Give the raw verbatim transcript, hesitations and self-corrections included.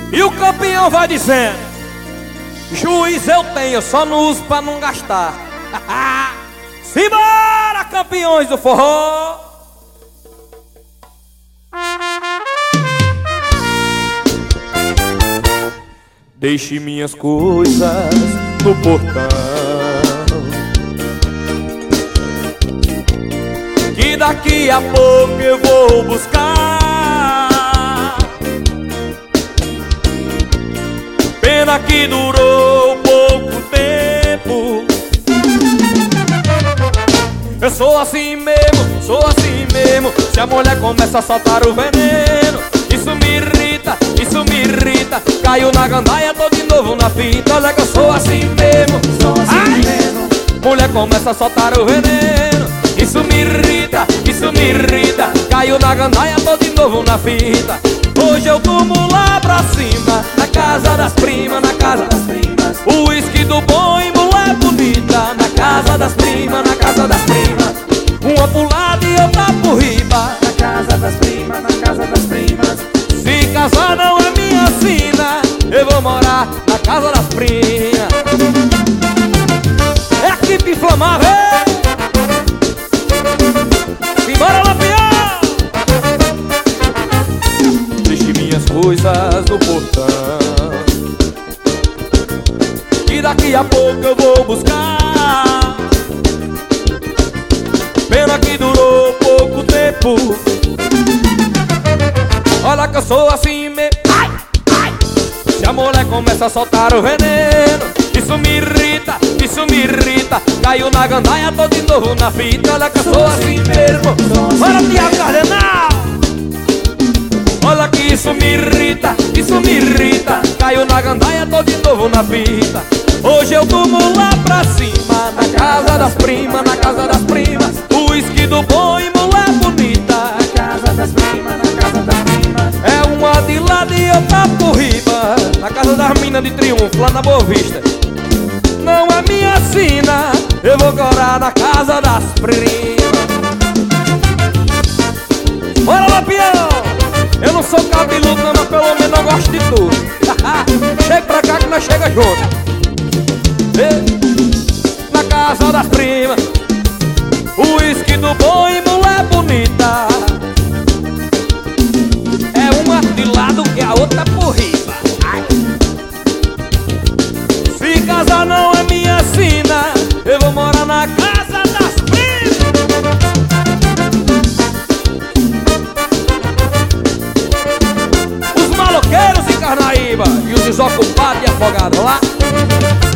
E o campeão vai dizendo: juiz eu tenho, só não uso pra não gastar. Simbora, campeões do forró! Deixe minhas coisas no portão, que daqui a pouco eu vou buscar. Pena que durou pouco tempo. Eu sou assim mesmo, sou assim mesmo. Se a mulher começa a soltar o veneno, isso me irrita, isso me irrita. Caiu na gandaia, tô de novo na fita. Olha que eu sou assim mesmo, sou assim Ai. mesmo. Mulher começa a soltar o veneno, isso me irrita, isso me irrita. Caiu na gandaia, tô de novo na fita. Hoje eu durmo lá pra cima, na casa das primas, na casa das primas. O uísque do bom e mulher bonita, na casa das primas, na casa das primas. Uma pro lado e outra por riba, na casa das primas, na casa das primas. Se casar não é minha sina, eu vou morar na casa das primas. É a equipe inflamável. Simbora, Lampião! Deixe minhas coisas no portão, que daqui a pouco eu vou buscar. Pena que durou pouco tempo. Olha que eu sou assim mesmo. Ai, ai. Se a mulher começa a soltar o veneno, isso me irrita, isso me irrita. Caiu na gandaia, tô de novo na fita. Olha que eu sou assim mesmo. Bora, Tiago Cardenal! Olha que isso me irrita, isso me irrita. Caiu na gandaia, tô de novo na fita. Hoje eu durmo lá pra cima, na casa das primas, na casa das primas. O uísque do bom e mulher bonita, na casa das primas, na casa das primas. é uma de lado e outra por riba, na casa das minas de Triunfo, lá na Boa Vista. Não é minha sina, eu vou morar na casa das primas. Bora, Lampião! Eu não sou cabeludo não, mas pelo menos eu gosto de tudo. Chega pra cá que nós chega junto. Na casa das primas, o uísque do bom e mulher bonita, é uma de lado e a outra por riba. Ai. Se casar não é minha sina, eu vou morar na casa das primas. Os maloqueiros em Carnaíba e os desocupados e afogados lá.